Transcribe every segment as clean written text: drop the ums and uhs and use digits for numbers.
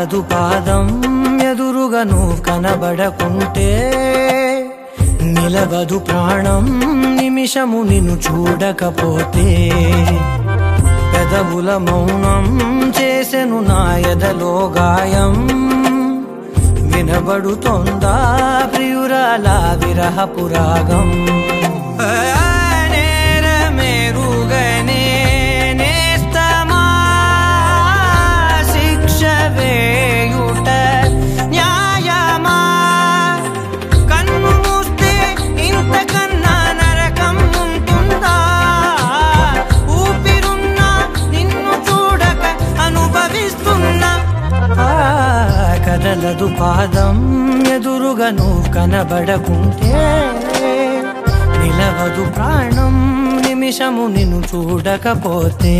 నిలవదు పాదం ఎదురుగను కనబడకుంటే, నిలవదు ప్రాణం నిమిషము నిన్ను చూడకపోతే. పెదవుల మౌనం చేసెను నా ఎదలో గాయం, వినబడుతోందా ప్రియురాల విరహపు రాగం. నేరమేరుగనే నేస్తమా శిక్ష వేయుట న్యాయమా, కన్ను మూస్తే ఇంతకన్నా నరకం ఉంటుందా, ఊపిరున్నా నిన్ను చూడక అనుభవిస్తున్నా. కదలదు పాదం ఎదురుగను కనబడకుంటే, నిలవదు ప్రాణం నిమిషము నిన్ను చూడకపోతే.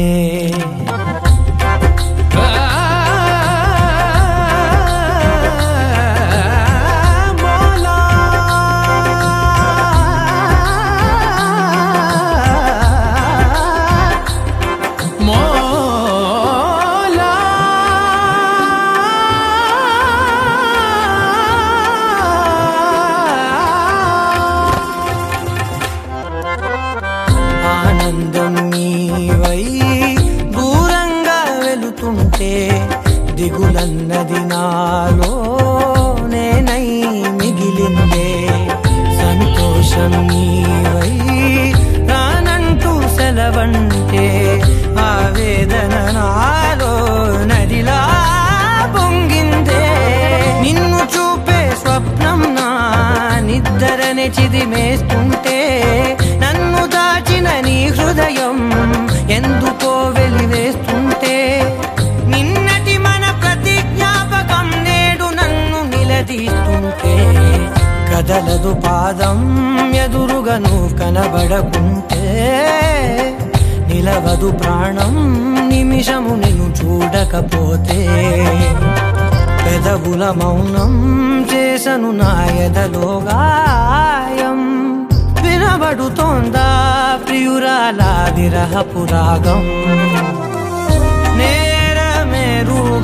ఆనందం నీవై దూరంగా వెళుతుంటే, దిగులన్నది నాలో నేనై మిగిలిందే. సంతోషం నీవై రానంటూ సెలవంటే, ఆవేదన నాలో నదిలా పొంగిందే. నిన్ను చూపే స్వప్నం నా నిద్దరనే చిదిమేస్తుంటే, నన్ను దాచిన నీ హృదయం ఎందుకో వెలివేస్తుంటే, నిన్నటి మన ప్రతి జ్ఞాపకం నేడు నన్ను నిలదీస్తుంటే. కదలదు పాదం ఎదురుగను కనబడకుంటే, నిలవదు ప్రాణం నిమిషము నిన్ను చూడకపోతే. పెదవుల మౌనం చేసను నా ఎదలో గాయం, వినబడుతోందా ప్రియురాల విరహపు రాగం. నేరమేరు